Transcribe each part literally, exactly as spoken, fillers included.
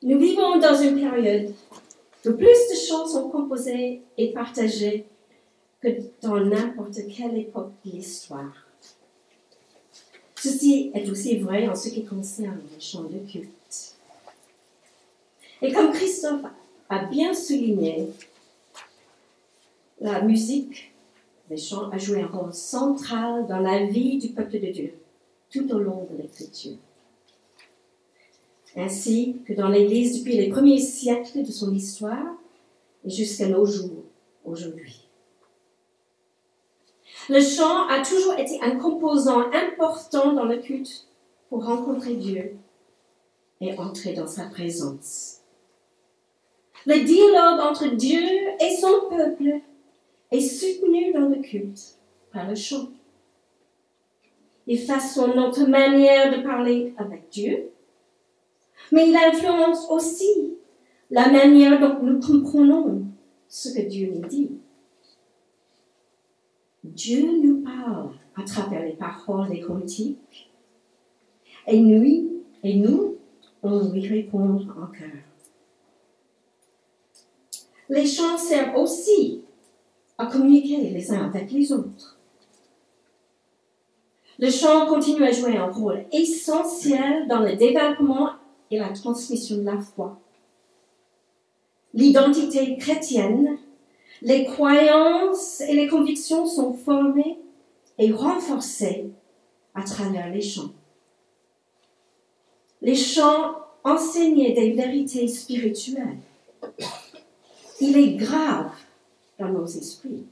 Nous vivons dans une période où plus de chants sont composés et partagés que dans n'importe quelle époque de l'histoire. Ceci est aussi vrai en ce qui concerne les chants de culte. Et comme Christophe a bien souligné, la musique, les chants, a joué un rôle central dans la vie du peuple de Dieu tout au long de l'Écriture. Ainsi que dans l'Église depuis les premiers siècles de son histoire et jusqu'à nos jours, aujourd'hui. Le chant a toujours été un composant important dans le culte pour rencontrer Dieu et entrer dans sa présence. Le dialogue entre Dieu et son peuple est soutenu dans le culte par le chant. Il façonne notre manière de parler avec Dieu, mais il influence aussi la manière dont nous comprenons ce que Dieu nous dit. Dieu nous parle à travers les paroles des cantiques, et nous, et nous, on lui répond en cœur. Les chants servent aussi à communiquer les uns avec les autres. Le chant continue à jouer un rôle essentiel dans le développement et la transmission de la foi. L'identité chrétienne, les croyances et les convictions sont formées et renforcées à travers les chants. Les chants enseignent des vérités spirituelles. Il est grave dans nos esprits.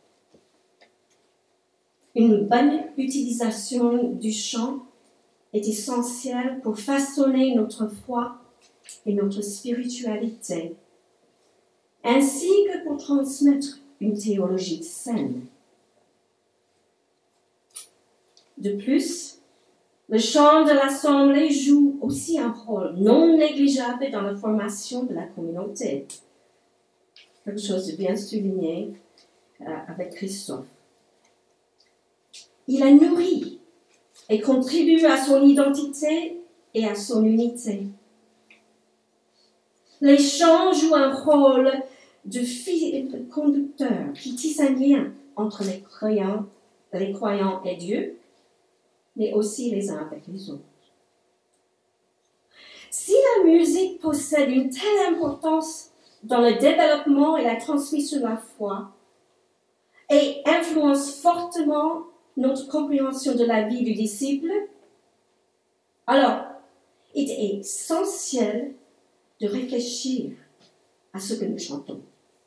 Une bonne utilisation du chant est essentielle pour façonner notre foi et notre spiritualité, ainsi que pour transmettre une théologie saine. De plus, le chant de l'Assemblée joue aussi un rôle non négligeable dans la formation de la communauté. Quelque chose de bien souligné euh, avec Christophe. Il a nourri et contribue à son identité et à son unité. Les chants jouent un rôle de fil conducteur qui tisse un lien entre les croyants, les croyants et Dieu, mais aussi les uns avec les autres. Si la musique possède une telle importance dans le développement et la transmission de la foi et influence fortement notre compréhension de la vie du disciple, alors il est essentiel de réfléchir à ce que nous chantons.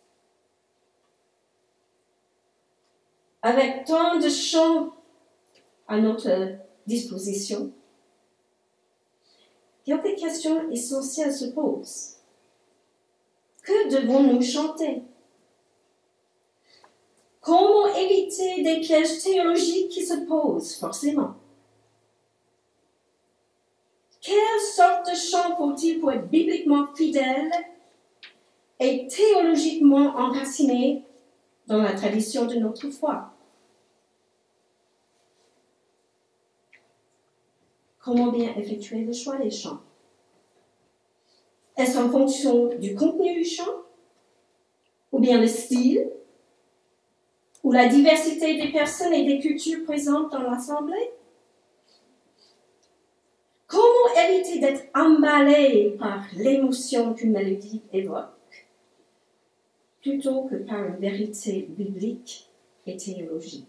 Avec tant de chants à notre disposition, quelques questions essentielles se posent. Que devons-nous chanter? Comment éviter des pièges théologiques qui se posent, forcément? Quelle sorte de chant faut-il pour être bibliquement fidèle et théologiquement enraciné dans la tradition de notre foi? Comment bien effectuer le choix des chants? Est-ce en fonction du contenu du chant? Ou bien le style? Ou la diversité des personnes et des cultures présentes dans l'assemblée? Comment éviter d'être emballé par l'émotion qu'une mélodie évoque, plutôt que par une vérité biblique et théologique?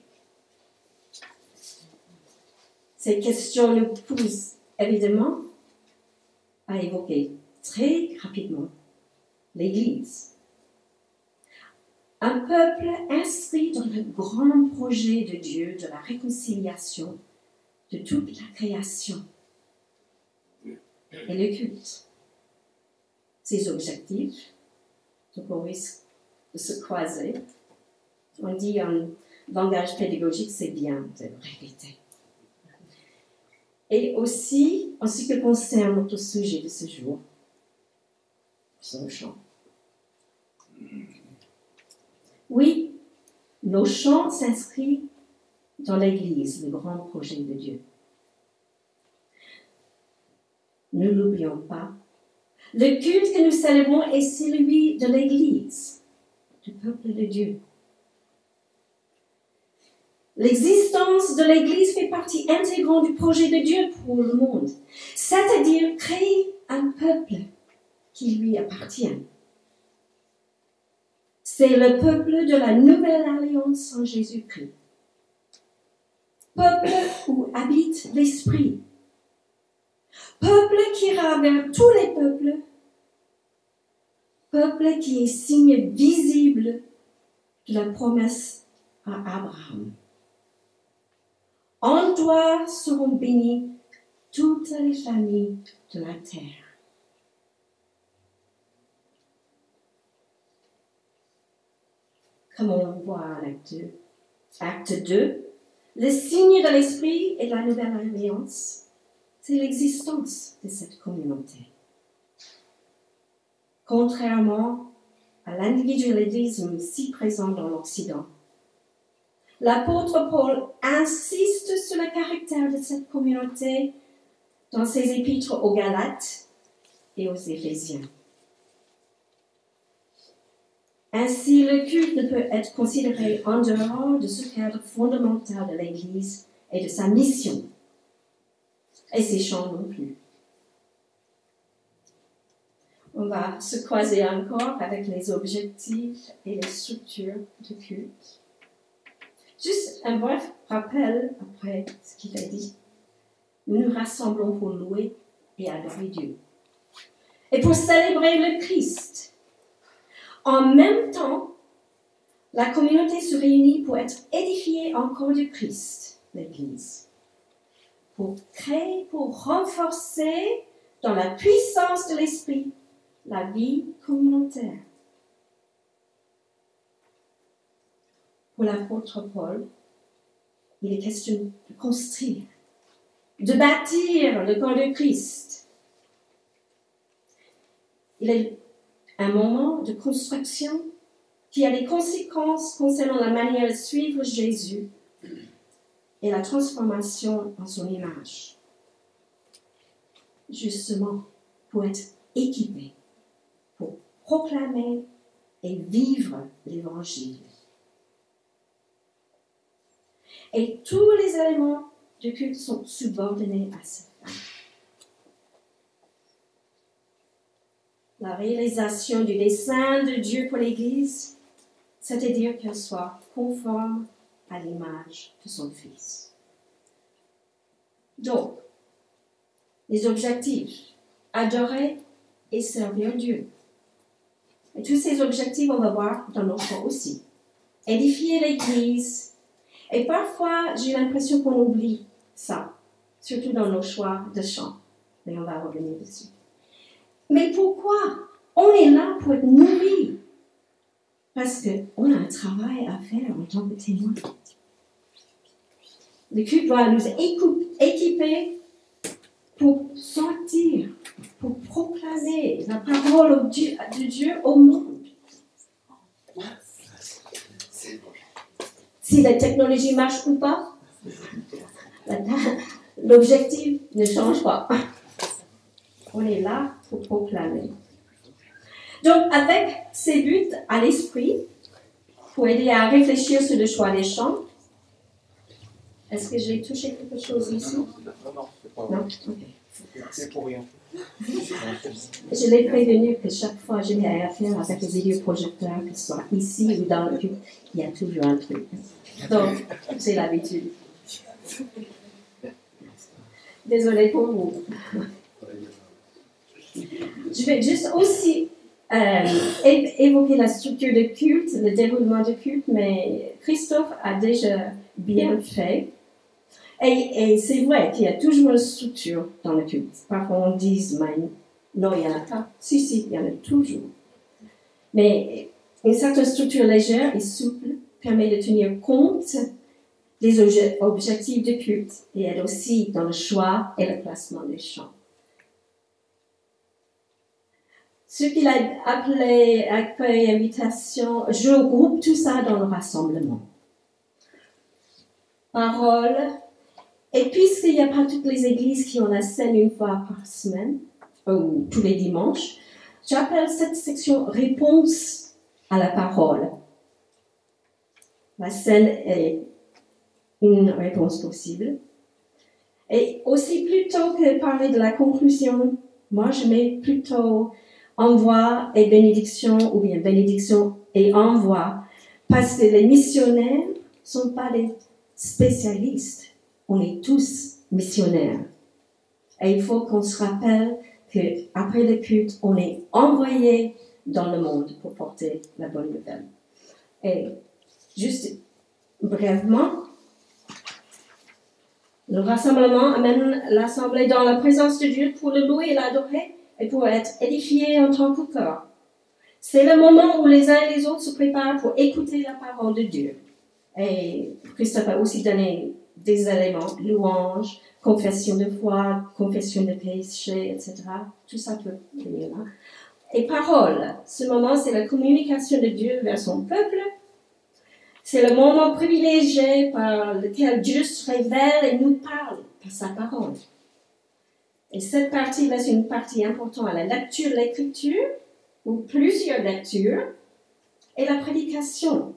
Ces questions nous poussent évidemment à évoquer très rapidement l'Église. Un peuple inscrit dans le grand projet de Dieu de la réconciliation de toute la création et le culte. Ces objectifs, donc on risque de se croiser. On dit en langage pédagogique, c'est bien de répéter. Et aussi, en ce qui concerne notre sujet de ce jour, son chant. Oui, nos chants s'inscrivent dans l'Église, le grand projet de Dieu. Ne l'oublions pas, Le culte que nous célébrons est celui de l'Église, du peuple de Dieu. L'existence de l'Église fait partie intégrante du projet de Dieu pour le monde, c'est-à-dire créer un peuple qui lui appartient. C'est le peuple de la nouvelle alliance en Jésus-Christ. Peuple où habite l'Esprit. Peuple qui ira vers tous les peuples. Peuple qui est signe visible de la promesse à Abraham. En toi seront bénies toutes les familles de la terre. Comme on le voit en acte deux. Acte deux, le signe de l'Esprit et de la nouvelle alliance, c'est l'existence de cette communauté. Contrairement à l'individualisme si présent dans l'Occident, l'apôtre Paul insiste sur le caractère de cette communauté dans ses épîtres aux Galates et aux Éphésiens. Ainsi, le culte ne peut être considéré en dehors de ce cadre fondamental de l'Église et de sa mission. Et ses chants non plus. On va se croiser encore avec les objectifs et les structures de culte. Juste un bref rappel après ce qu'il a dit. Nous nous rassemblons pour louer et adorer Dieu. Et pour célébrer le Christ. En même temps, la communauté se réunit pour être édifiée en corps de Christ, l'Église. Pour créer, pour renforcer dans la puissance de l'Esprit la vie communautaire. Pour l'apôtre Paul, il est question de construire, de bâtir le corps de Christ. Il est un moment de construction qui a des conséquences concernant la manière de suivre Jésus et la transformation en son image. Justement, pour être équipé, pour proclamer et vivre l'Évangile. Et tous les éléments du culte sont subordonnés à cette fin. La réalisation du dessein de Dieu pour l'Église, c'est-à-dire qu'elle soit conforme à l'image de son Fils. Donc, les objectifs, adorer et servir Dieu. Et tous ces objectifs, on va voir dans notre choix aussi. Édifier l'Église. Et parfois, j'ai l'impression qu'on oublie ça, surtout dans nos choix de chant. Mais on va revenir dessus. Mais pourquoi? On est là pour être nourris. Parce qu'on a un travail à faire en tant que témoin. Le culte doit nous équiper pour sortir, pour proclamer la parole de Dieu au monde. Si la technologie marche ou pas, l'objectif ne change pas. On est là pour proclamer. Donc, avec ces buts à l'esprit, pour aider à réfléchir sur le choix des chants, est-ce que j'ai touché quelque chose ici? Non, non, non, c'est pas non? Okay. C'est pour rien. Je l'ai prévenu que chaque fois que j'ai affaire avec les vidéoprojecteurs, que ce soit ici ou dans le culte, il y a toujours un truc. Donc, c'est l'habitude. Désolée pour vous. Je vais juste aussi euh, évoquer la structure de culte, le déroulement de culte, mais Christophe a déjà bien fait. Et, et c'est vrai qu'il y a toujours une structure dans le culte. Parfois on dit, non, il n'y en a pas. Si, si, il y en a toujours. Mais une certaine structure légère et souple permet de tenir compte des objectifs de culte et aide aussi dans le choix et le placement des chants. Ce qu'il a appelé accueil, invitation, je regroupe tout ça dans le rassemblement. Parole. Et puisqu'il n'y a pas toutes les églises qui ont la scène une fois par semaine, ou tous les dimanches, J'appelle cette section réponse à la parole. La scène est une réponse possible. Et aussi, plutôt que parler de la conclusion, moi je mets plutôt envoi et bénédiction, ou bien bénédiction et envoi, parce que les missionnaires ne sont pas des spécialistes. On est tous missionnaires. Et il faut qu'on se rappelle qu'après le culte, on est envoyé dans le monde pour porter la bonne nouvelle. Et juste brièvement, le rassemblement amène l'assemblée dans la présence de Dieu pour le louer et l'adorer et pour être édifié en tant que corps. C'est le moment où les uns et les autres se préparent pour écouter la parole de Dieu. Et Christophe a aussi donné des éléments, louange, confession de foi, confession de péché, et cetera. Tout ça peut venir là. Et parole, ce moment, c'est la communication de Dieu vers son peuple. C'est le moment privilégié par lequel Dieu se révèle et nous parle par sa parole. Et cette partie-là, c'est une partie importante à la lecture de l'écriture, ou plusieurs lectures, et la prédication.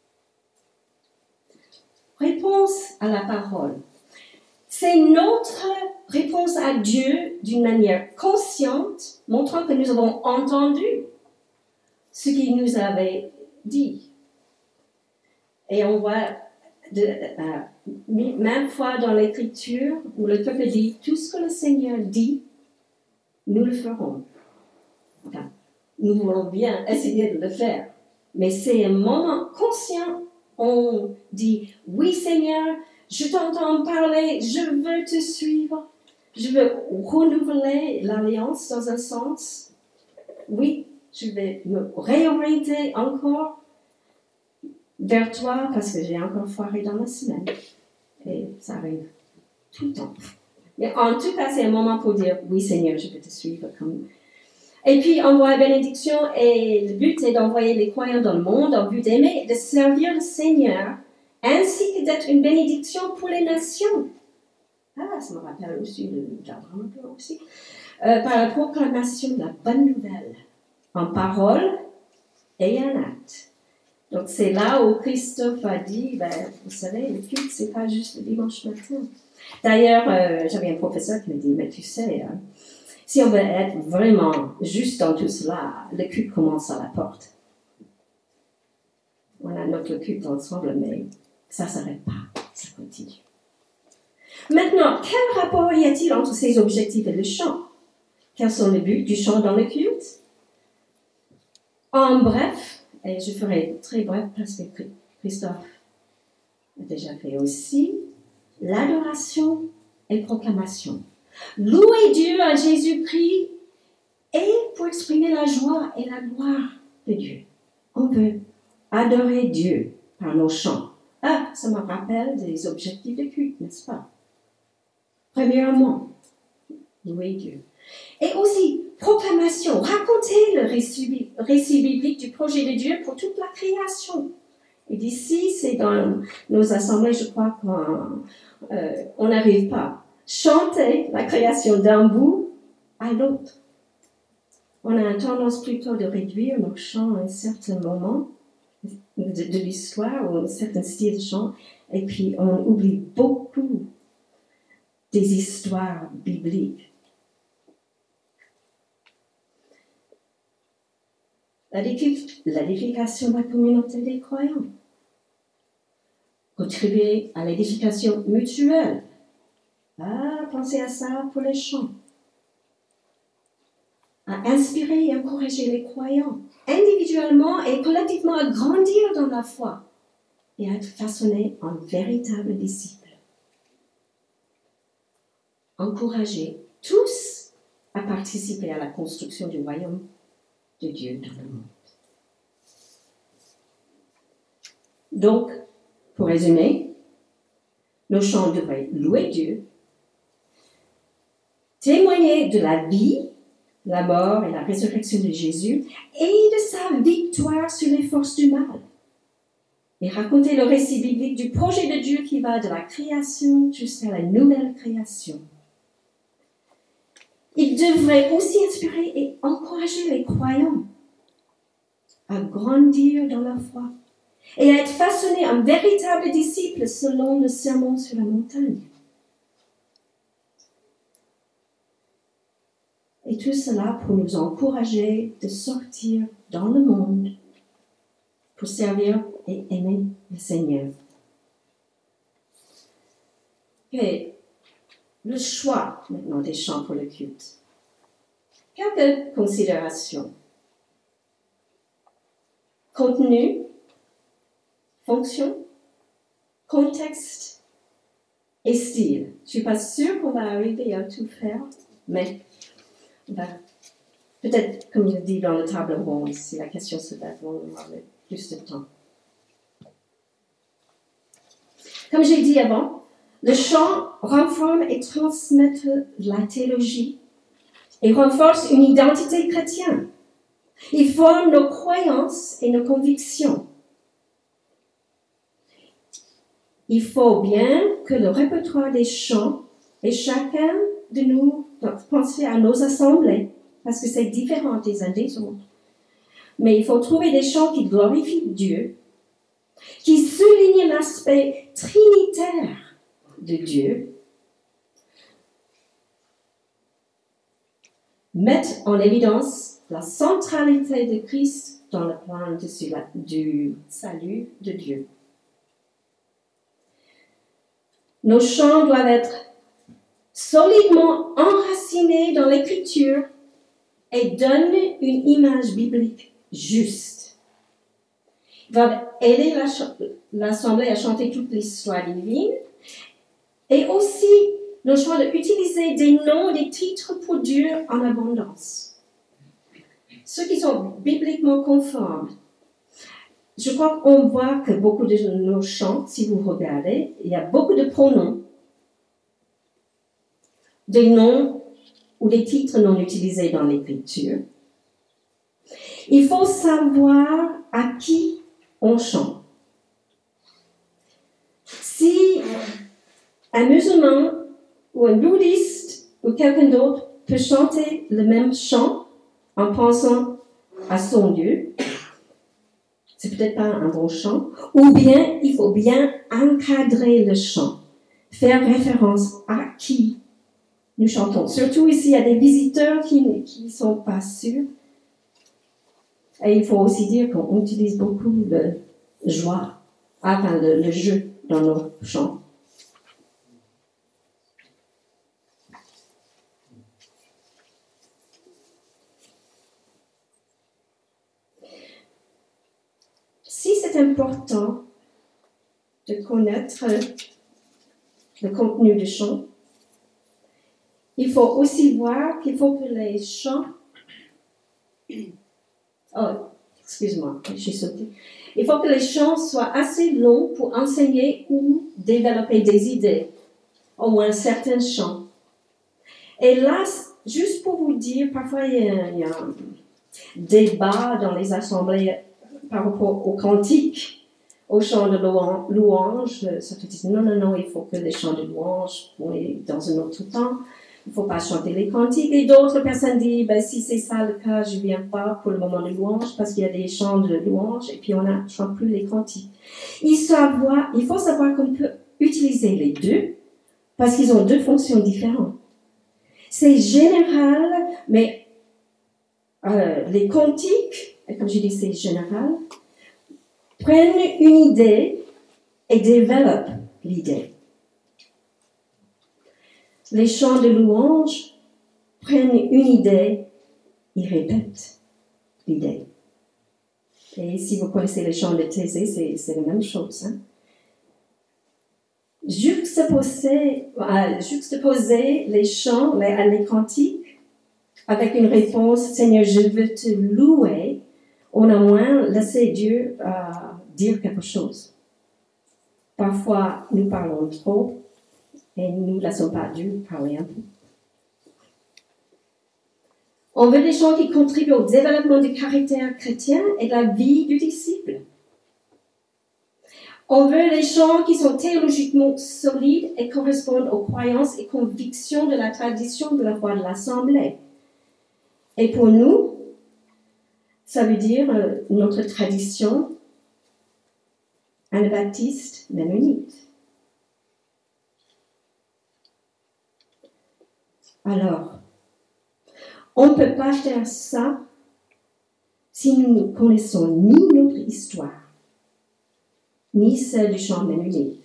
Réponse à la parole. C'est notre réponse à Dieu d'une manière consciente, montrant que nous avons entendu ce qu'il nous avait dit. Et on voit, de, euh, même fois dans l'Écriture, où le peuple dit, tout ce que le Seigneur dit, nous le ferons. Enfin, nous voulons bien essayer de le faire. Mais c'est un moment conscient, on dit, oui Seigneur, je t'entends parler, je veux te suivre, je veux renouveler l'alliance dans un sens. Oui, je vais me réorienter encore vers toi parce que j'ai encore foiré dans la semaine. Et ça arrive tout le temps. Mais en tout cas, c'est un moment pour dire, oui Seigneur, je vais te suivre. Comme... Et puis, envoyer bénédiction, et le but est d'envoyer les croyants dans le monde en but d'aimer et de servir le Seigneur, ainsi que d'être une bénédiction pour les nations. Ah, ça me rappelle aussi le jardin aussi. Euh, par la proclamation de la bonne nouvelle, en parole et en acte. Donc, c'est là où Christophe a dit, ben, vous savez, le culte, c'est pas juste le dimanche matin. D'ailleurs, euh, j'avais un professeur qui me dit, mais tu sais, hein, si on veut être vraiment juste dans tout cela, le culte commence à la porte. On a notre culte ensemble, mais ça ne s'arrête pas, ça continue. Maintenant, quel rapport y a-t-il entre ces objectifs et le chant? Quels sont les buts du chant dans le culte? En bref, et je ferai très bref parce que Christophe a déjà fait aussi, l'adoration et proclamation. Louer Dieu à Jésus-Christ et pour exprimer la joie et la gloire de Dieu. On veut adorer Dieu par nos chants. Ah, ça me rappelle des objectifs de culte, n'est-ce pas? Premièrement, louer Dieu. Et aussi, proclamation, raconter le récit, récit biblique du projet de Dieu pour toute la création. Et d'ici, c'est dans nos assemblées, je crois qu'on n'arrive euh, pas. Chanter la création d'un bout à l'autre. On a une tendance plutôt de réduire nos chants à un certain moment de, de l'histoire ou un certain style de chant, et puis on oublie beaucoup des histoires bibliques. L'édification de la communauté des croyants. Contribuer à l'édification mutuelle. Ah, pensez à ça pour les chants. À inspirer et encourager les croyants, individuellement et collectivement, à grandir dans la foi et à être façonnés en véritables disciples. Encourager tous à participer à la construction du royaume de Dieu dans le monde. Donc, pour résumer, nos chants devraient louer Dieu, témoigner de la vie, la mort et la résurrection de Jésus et de sa victoire sur les forces du mal. Et raconter le récit biblique du projet de Dieu qui va de la création jusqu'à la nouvelle création. Il devrait aussi inspirer et encourager encourager les croyants à grandir dans la foi et à être façonnés en véritables disciples selon le sermon sur la montagne. Et tout cela pour nous encourager de sortir dans le monde pour servir et aimer le Seigneur. Et le choix maintenant des chants pour le culte. Quelques considérations. Contenu, fonction, contexte et style. Je ne suis pas sûre qu'on va arriver à tout faire, mais ben, peut-être, comme je dis dans le table ronde, si la question se date, on aura plus de temps. Comme j'ai dit avant, le chant renforce et transmet la théologie et renforce une identité chrétienne. Il forme nos croyances et nos convictions. Il faut bien que le répertoire des chants et chacun de nous penser à nos assemblées, parce que c'est différent des uns des autres. Mais il faut trouver des chants qui glorifient Dieu, qui soulignent l'aspect trinitaire de Dieu, mettent en évidence la centralité de Christ dans le plan de, du salut de Dieu. Nos chants doivent être solidement enracinés dans l'Écriture et donnent une image biblique juste. Ils doivent aider la, l'Assemblée à chanter toute l'histoire divine et aussi le choix d'utiliser des noms et des titres pour Dieu en abondance. Ceux qui sont bibliquement conformes. Je crois qu'on voit que beaucoup de nos chants, si vous regardez, il y a beaucoup de pronoms, des noms ou des titres non utilisés dans l'Écriture. Il faut savoir à qui on chante. Si un musulman ou un bouddhiste ou quelqu'un d'autre peut chanter le même chant en pensant à son Dieu, c'est peut-être pas un bon chant, ou bien il faut bien encadrer le chant, faire référence à qui nous chantons. Surtout ici, il y a des visiteurs qui ne sont pas sûrs. Et il faut aussi dire qu'on utilise beaucoup de joie, enfin le, le jeu dans nos chants. Si c'est important de connaître le contenu du chant, il faut aussi voir qu'il faut que les chants... Oh, excuse-moi, je suis sautée. Il faut que les chants soient assez longs pour enseigner ou développer des idées, au moins certains chants. Et là, juste pour vous dire, parfois il y a, il y a un débat dans les assemblées par rapport aux cantiques, aux chants de louange. Certains disent non, non, non, il faut que les chants de louange, oui, dans un autre temps. Il ne faut pas chanter les cantiques. Et d'autres personnes disent, ben, si c'est ça le cas, je ne viens pas pour le moment de louange parce qu'il y a des chants de louange et puis on ne chante plus les cantiques. Il, savoir, il faut savoir qu'on peut utiliser les deux parce qu'ils ont deux fonctions différentes. C'est général, mais euh, les cantiques, comme je dis, c'est général, prennent une idée et développent l'idée. Les chants de louange prennent une idée, ils répètent l'idée. Et si vous connaissez les chants de Thésée, c'est, c'est la même chose. Hein? Juxtaposer, euh, juxtaposer les chants, les, les cantiques, avec une réponse, Seigneur, je veux te louer, on a moins laissé Dieu euh, dire quelque chose. Parfois, nous parlons trop, et nous ne laissons pas Dieu parler un peu. On veut des chants qui contribuent au développement du caractère chrétien et de la vie du disciple. On veut des chants qui sont théologiquement solides et correspondent aux croyances et convictions de la tradition de la foi de l'Assemblée. Et pour nous, ça veut dire euh, notre tradition anabaptiste mennonite. Alors, on ne peut pas faire ça si nous ne connaissons ni notre histoire, ni celle du chant mennonite.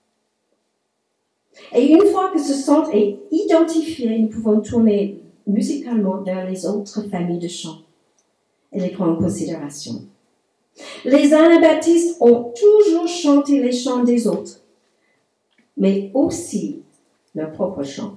Et une fois que ce centre est identifié, nous pouvons tourner musicalement vers les autres familles de chants et les prendre en considération. Les anabaptistes ont toujours chanté les chants des autres, mais aussi leurs propres chants.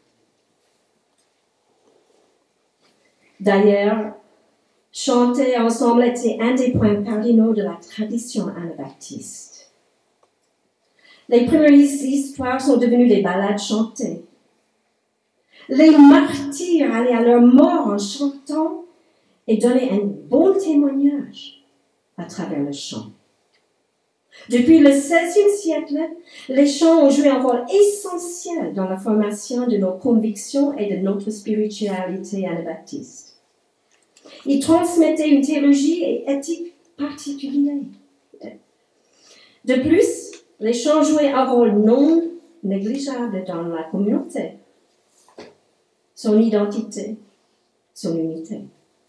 D'ailleurs, chanter ensemble était un des points cardinaux de la tradition anabaptiste. Les premières histoires sont devenues des ballades chantées. Les martyrs allaient à leur mort en chantant et donnaient un bon témoignage à travers le chant. Depuis le seizième siècle, les chants ont joué un rôle essentiel dans la formation de nos convictions et de notre spiritualité anabaptiste. Ils transmettaient une théologie et éthique particulière. De plus, les chants jouaient un rôle non négligeable dans la communauté, son identité, son unité.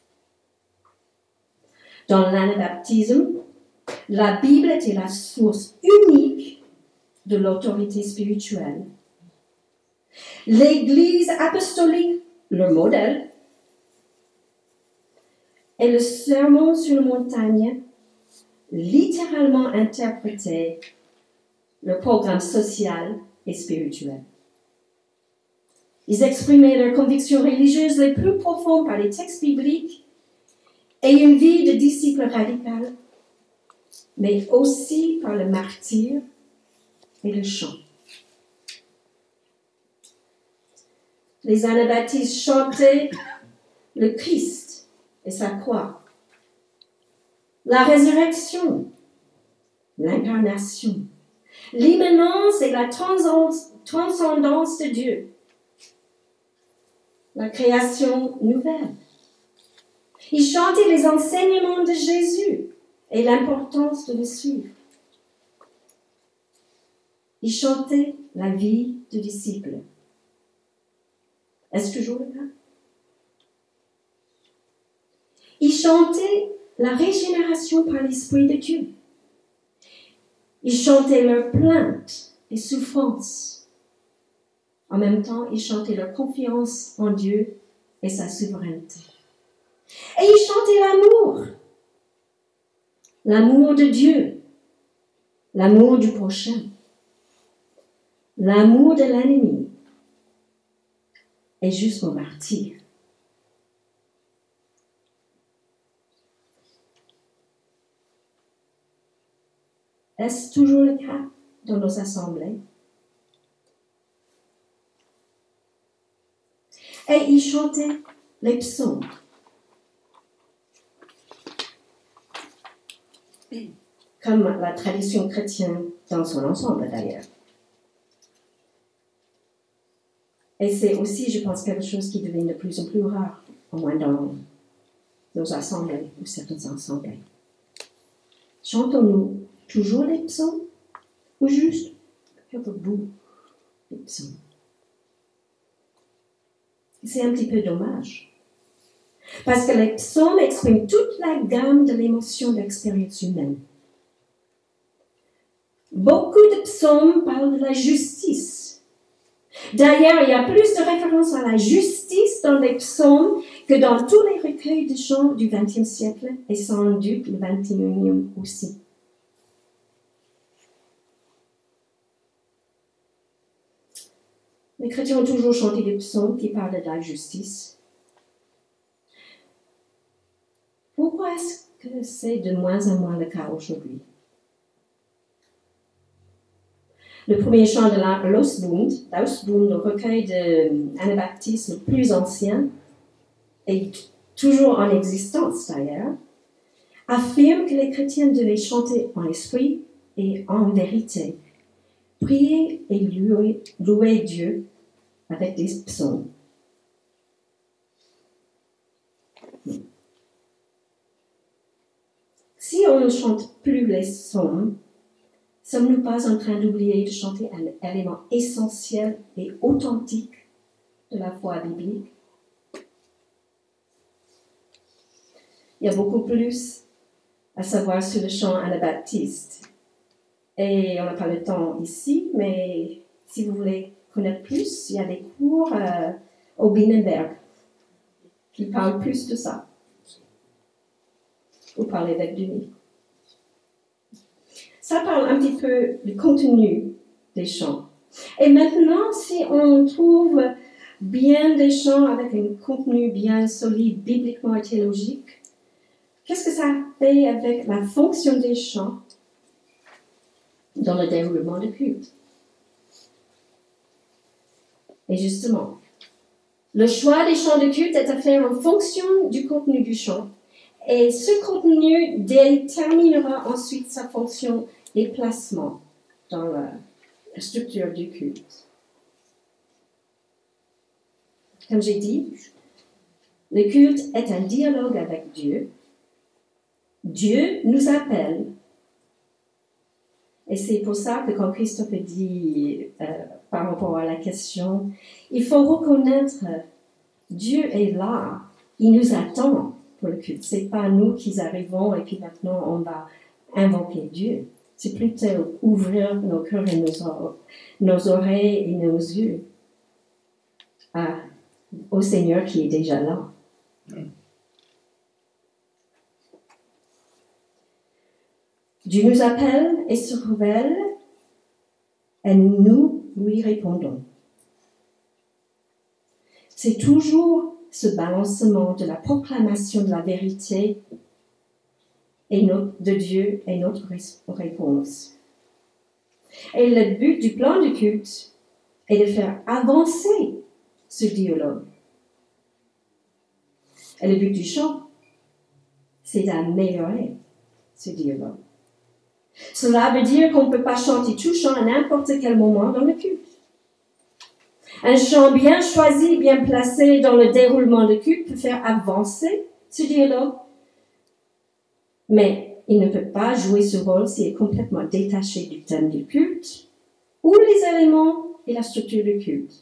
Dans l'anabaptisme, la Bible était la source unique de l'autorité spirituelle. L'Église apostolique, le modèle, et le sermon sur la montagne, littéralement interprété, le programme social et spirituel. Ils exprimaient leurs convictions religieuses les plus profondes par les textes bibliques et une vie de disciple radical, mais aussi par le martyre et le chant. Les anabaptistes chantaient le Christ et sa croix, la résurrection, l'incarnation, l'immanence et la transcendance de Dieu, la création nouvelle. Ils chantaient les enseignements de Jésus et l'importance de le suivre. Ils chantaient la vie de disciple. Est-ce toujours le cas? Ils chantaient la régénération par l'Esprit de Dieu. Ils chantaient leurs plaintes et souffrances. En même temps, ils chantaient leur confiance en Dieu et sa souveraineté. Et ils chantaient l'amour. L'amour de Dieu. L'amour du prochain. L'amour de l'ennemi. Et jusqu'au martyr. Est-ce toujours le cas dans nos assemblées? Et ils chantaient les psaumes. Comme la tradition chrétienne dans son ensemble d'ailleurs. Et c'est aussi, je pense, quelque chose qui devient de plus en plus rare, au moins dans nos assemblées ou certaines assemblées. Chantons-nous toujours les psaumes ou juste quelques bouts des psaumes? C'est un petit peu dommage. Parce que les psaumes expriment toute la gamme de l'émotion de l'expérience humaine. Beaucoup de psaumes parlent de la justice. D'ailleurs, il y a plus de références à la justice dans les psaumes que dans tous les recueils de chants du vingtième siècle et sans doute le vingt et unième aussi. Les chrétiens ont toujours chanté des psaumes qui parlent de la justice. Pourquoi est-ce que c'est de moins en moins le cas aujourd'hui? Le premier chant de l'Ausbund, l'Ausbund, le recueil d'anabaptisme le plus ancien, et toujours en existence d'ailleurs, affirme que les chrétiens devaient chanter en esprit et en vérité, prier et louer, louer Dieu avec des psaumes. on ne chante plus les psaumes, sommes-nous pas en train d'oublier de chanter un élément essentiel et authentique de la foi biblique? Il y a beaucoup plus à savoir sur le chant anabaptiste. Et on n'a pas le temps ici, mais si vous voulez connaître plus, il y a des cours euh, au Binnenberg qui parlent plus de ça. Vous parlez avec Denis. Ça parle un petit peu du contenu des chants. Et maintenant, si on trouve bien des chants avec un contenu bien solide, bibliquement et théologique, qu'est-ce que ça fait avec la fonction des chants dans le déroulement du culte? Et justement, le choix des chants de culte est à faire en fonction du contenu du chant. Et ce contenu déterminera ensuite sa fonction et placement dans la structure du culte. Comme j'ai dit, le culte est un dialogue avec Dieu. Dieu nous appelle. Et c'est pour ça que quand Christophe dit euh, par rapport à la question, il faut reconnaître Dieu est là, il nous attend pour le culte. Ce n'est pas nous qui arrivons et puis maintenant on va invoquer Dieu. C'est plutôt ouvrir nos cœurs et nos, or- nos oreilles et nos yeux à, au Seigneur qui est déjà là. Dieu nous appelle et se révèle et nous lui répondons. C'est toujours ce balancement de la proclamation de la vérité et notre, de Dieu et notre réponse. Et le but du plan du culte est de faire avancer ce dialogue. Et le but du chant, c'est d'améliorer ce dialogue. Cela veut dire qu'on ne peut pas chanter tout chant à n'importe quel moment dans le culte. Un chant bien choisi, bien placé dans le déroulement du culte peut faire avancer ce dialogue, mais il ne peut pas jouer ce rôle s'il est complètement détaché du thème du culte ou les éléments et la structure du culte.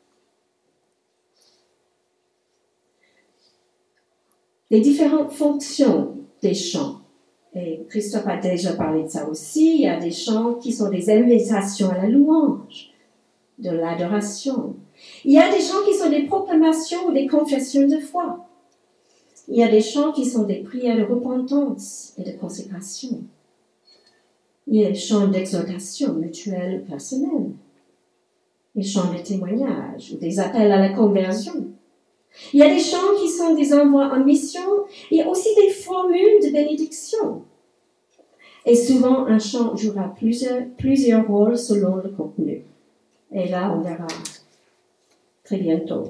Les différentes fonctions des chants. Et Christophe a déjà parlé de ça aussi. Il y a des chants qui sont des invitations à la louange, de l'adoration. Il y a des chants qui sont des proclamations ou des confessions de foi. Il y a des chants qui sont des prières de repentance et de consécration. Il y a des chants d'exhortation mutuelle ou personnelle. Des chants de témoignage ou des appels à la conversion. Il y a des chants qui sont des envois en mission et aussi des formules de bénédiction. Et souvent, un chant jouera plusieurs, plusieurs rôles selon le contenu. Et là, on verra très bientôt.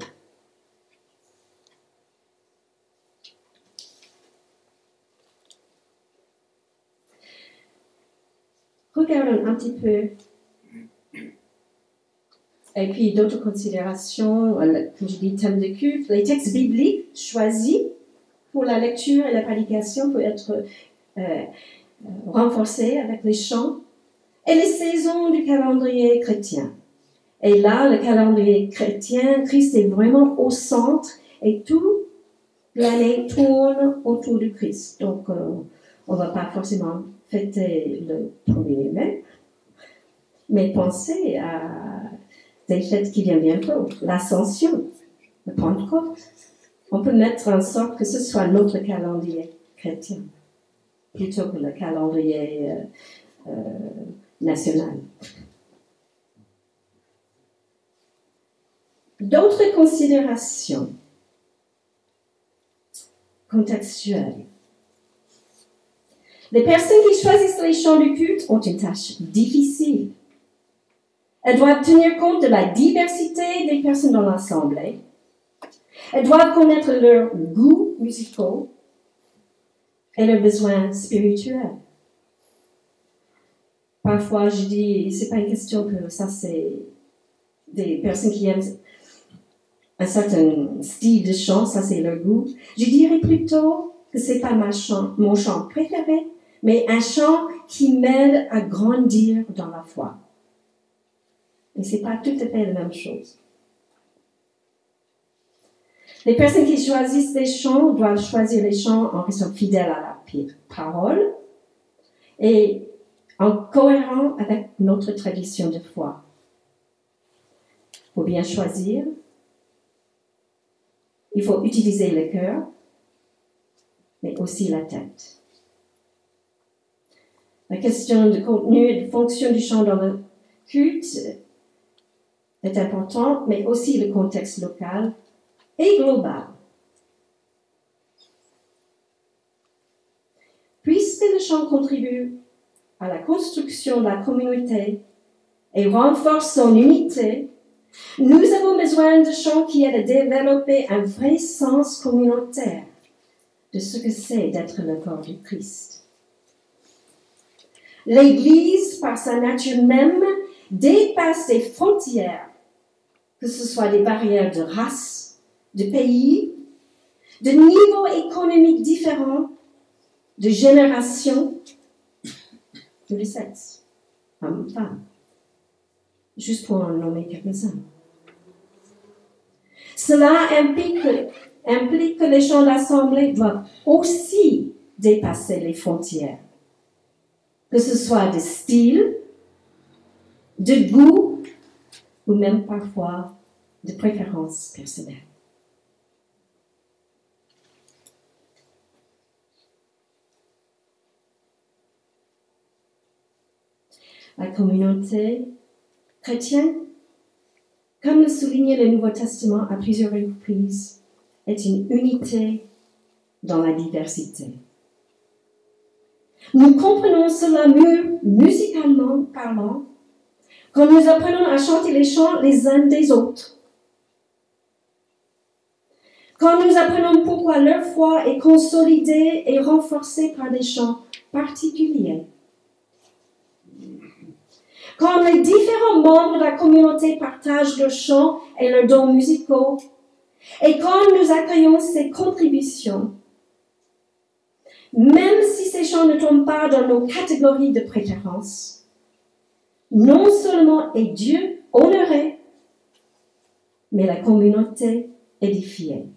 Regardons un petit peu. Et puis d'autres considérations, comme je dis, thème de culte, les textes bibliques choisis pour la lecture et la prédication peuvent être euh, renforcés avec les chants et les saisons du calendrier chrétien. Et là, le calendrier chrétien, Christ est vraiment au centre et toute l'année tourne autour de Christ. Donc, euh, on ne va pas forcément fêter le premier mai, mais penser à des fêtes qui viennent bientôt, l'Ascension, le Pentecôte. On peut mettre en sorte que ce soit notre calendrier chrétien, plutôt que le calendrier euh, euh, national. D'autres considérations contextuelles. Les personnes qui choisissent les chants du culte ont une tâche difficile. Elles doivent tenir compte de la diversité des personnes dans l'assemblée. Elles doivent connaître leurs goûts musicaux et leurs besoins spirituels. Parfois, je dis, c'est pas une question que ça, c'est des personnes qui aiment un certain style de chant, ça c'est leur goût. Je dirais plutôt que c'est pas ma chant, mon chant préféré, mais un chant qui m'aide à grandir dans la foi. Et ce n'est pas tout à fait la même chose. Les personnes qui choisissent des chants doivent choisir les chants en restant fidèles à la parole et en cohérent avec notre tradition de foi. Pour bien choisir, il faut utiliser le cœur, mais aussi la tête. La question de contenu et de fonction du chant dans le culte est importante, mais aussi le contexte local et global. Puisque le chant contribue à la construction de la communauté et renforce son unité, nous avons besoin de chants qui aident à développer un vrai sens communautaire de ce que c'est d'être le corps du Christ. L'Église, par sa nature même, dépasse les frontières, que ce soit des barrières de race, de pays, de niveaux économiques différents, de génération, de sexe, hommes, femmes, juste pour en nommer quelques-uns. Cela implique, implique que les chants d'assemblée doivent aussi dépasser les frontières, que ce soit de style, de goût ou même parfois de préférences personnelles. La communauté chrétienne, comme le souligne le Nouveau Testament à plusieurs reprises, est une unité dans la diversité. Nous comprenons cela mieux musicalement parlant quand nous apprenons à chanter les chants les uns des autres. Quand nous apprenons pourquoi leur foi est consolidée et renforcée par des chants particuliers. Quand les différents membres de la communauté partagent leurs chants et leurs dons musicaux, et quand nous accueillons ces contributions, même si ces chants ne tombent pas dans nos catégories de préférence, non seulement est Dieu honoré, mais la communauté édifiée.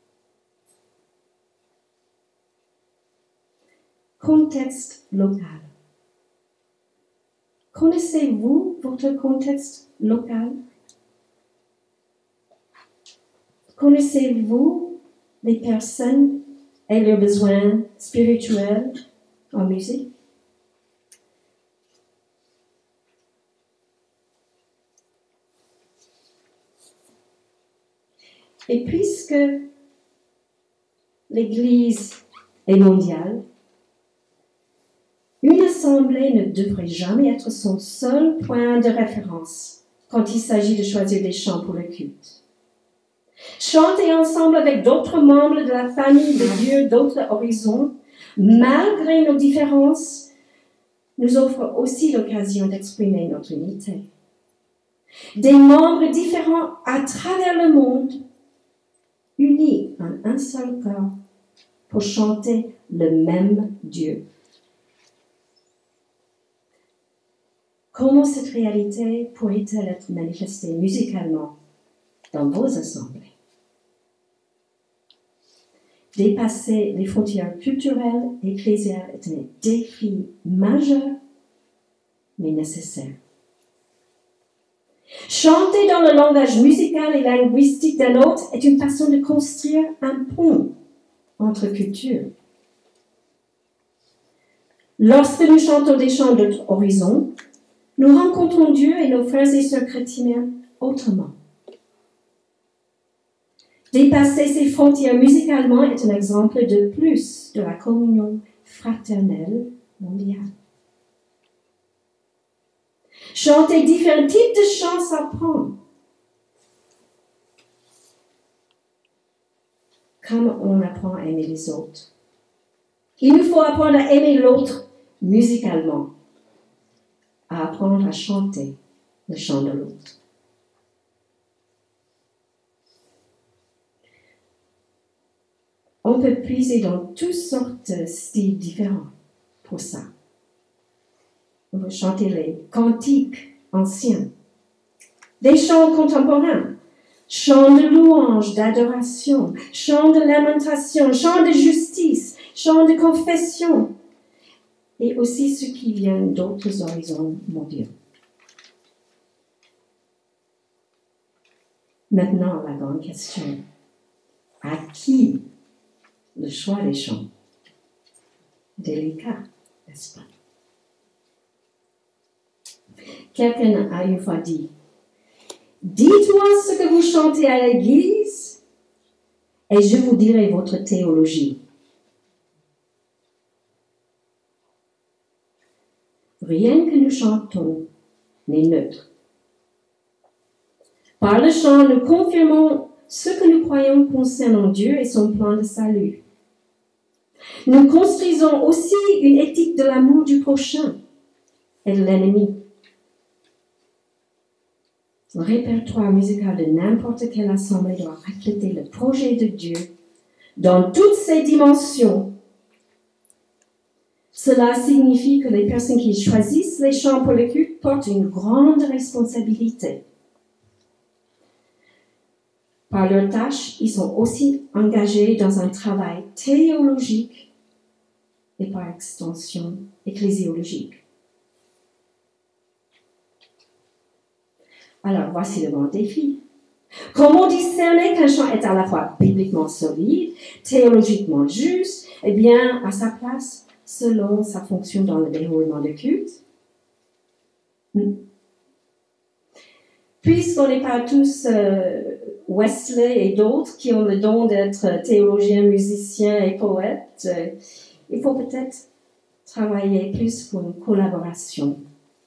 Contexte local. Connaissez-vous votre contexte local? Connaissez-vous les personnes et leurs besoins spirituels en musique? Et puisque l'Église est mondiale, une assemblée ne devrait jamais être son seul point de référence quand il s'agit de choisir des chants pour le culte. Chanter ensemble avec d'autres membres de la famille de Dieu d'autres horizons, malgré nos différences, nous offre aussi l'occasion d'exprimer notre unité. Des membres différents à travers le monde, unis en un seul corps pour chanter le même Dieu. Comment cette réalité pourrait-elle être manifestée musicalement dans vos assemblées? Dépasser les frontières culturelles et ecclésiales est un défi majeur, mais nécessaire. Chanter dans le langage musical et linguistique d'un autre est une façon de construire un pont entre cultures. Lorsque nous chantons des chants d'autres horizons, nous rencontrons Dieu et nos frères et sœurs chrétiens autrement. Dépasser ces frontières musicalement est un exemple de plus de la communion fraternelle mondiale. Chanter différents types de chants s'apprend. Comme on apprend à aimer les autres. Il nous faut apprendre à aimer l'autre musicalement, à apprendre à chanter le chant de l'autre. On peut puiser dans toutes sortes de styles différents pour ça. On va chanter les cantiques anciens, des chants contemporains, chants de louange, d'adoration, chants de lamentation, chants de justice, chants de confession, et aussi ceux qui viennent d'autres horizons mondiaux. Maintenant, la grande question. À qui le choix des chants? Délicat, n'est-ce pas? Quelqu'un a une fois dit, « Dites-moi ce que vous chantez à l'église et je vous dirai votre théologie. » Rien que nous chantons n'est neutre. Par le chant, nous confirmons ce que nous croyons concernant Dieu et son plan de salut. Nous construisons aussi une éthique de l'amour du prochain et de l'ennemi. Le répertoire musical de n'importe quelle assemblée doit refléter le projet de Dieu dans toutes ses dimensions. Cela signifie que les personnes qui choisissent les chants pour le culte portent une grande responsabilité. Par leur tâche, ils sont aussi engagés dans un travail théologique et par extension ecclésiologique. Alors, voici le grand défi. Comment discerner qu'un chant est à la fois bibliquement solide, théologiquement juste, et bien à sa place selon sa fonction dans le déroulement de culte? Puisqu'on n'est pas tous euh, Wesley et d'autres qui ont le don d'être théologiens, musiciens et poètes, euh, il faut peut-être travailler plus pour une collaboration.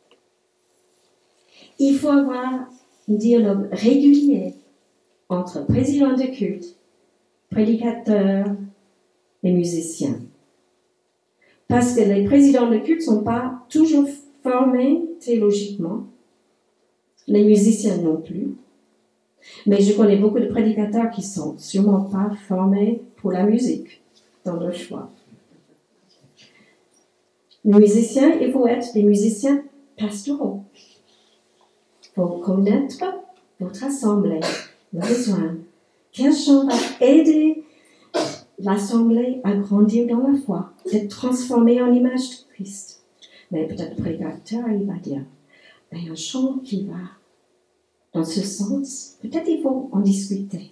Il faut avoir un dialogue régulier entre présidents de culte, prédicateurs et musiciens. Parce que les présidents de culte ne sont pas toujours formés théologiquement, les musiciens non plus. Mais je connais beaucoup de prédicateurs qui ne sont sûrement pas formés pour la musique dans leur choix. Les musiciens, il faut être des musiciens pastoraux. Il faut connaître votre assemblée, le besoin. Quel chant va aider l'assemblée à grandir dans la foi, d'être transformée en image de Christ? Mais peut-être le prédicateur, il va dire, il y a un chant qui va dans ce sens. Peut-être il faut en discuter.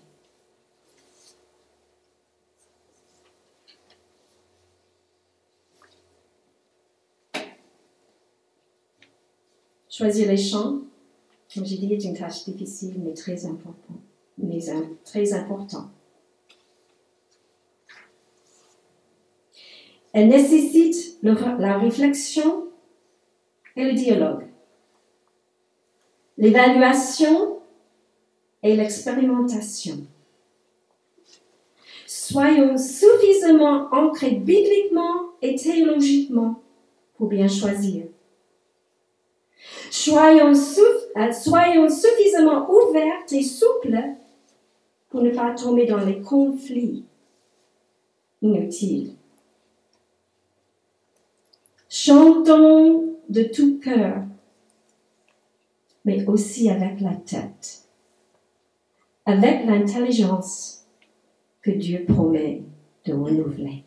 Choisir les chants, comme j'ai dit, est une tâche difficile, mais très importante. Mais très important. Elle nécessite le, la réflexion et le dialogue, l'évaluation et l'expérimentation. Soyons suffisamment ancrés bibliquement et théologiquement pour bien choisir. Soyons, euh, soyons suffisamment ouvertes et souples pour ne pas tomber dans les conflits inutiles. Chantons de tout cœur, mais aussi avec la tête, avec l'intelligence que Dieu promet de renouveler.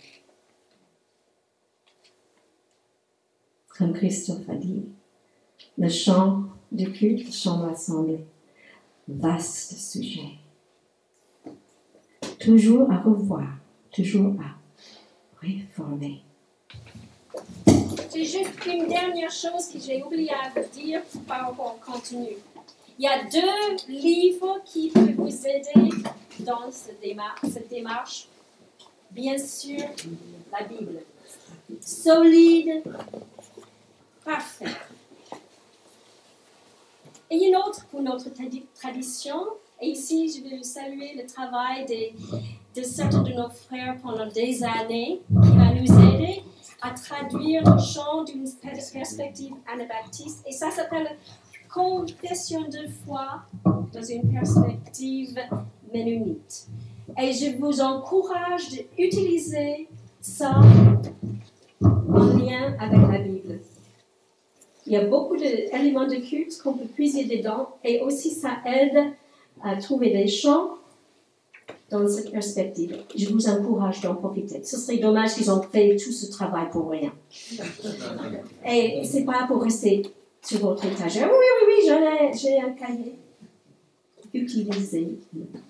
Comme Christophe a dit, le chant du culte, le chant de l'assemblée, vaste sujet. Toujours à revoir, toujours à réformer. C'est juste une dernière chose que j'ai oublié à vous dire par rapport au contenu. Il y a deux livres qui peuvent vous aider dans cette démarche. Cette démarche. Bien sûr, la Bible. Solide, parfait. Et une autre pour notre tradition. Et ici, je veux saluer le travail de, de certains de nos frères pendant des années qui va nous aider à traduire le chant d'une perspective anabaptiste. Et ça s'appelle Confession de foi dans une perspective ménonite. Et je vous encourage d'utiliser ça en lien avec la Bible. Il y a beaucoup d'éléments de culte qu'on peut puiser dedans et aussi ça aide à trouver des chants dans cette perspective. Je vous encourage d'en profiter. Ce serait dommage qu'ils ont fait tout ce travail pour rien. Et c'est pas pour rester sur votre étagère. Oui, oui, oui, j'en ai, j'ai un cahier. Utilisez-le.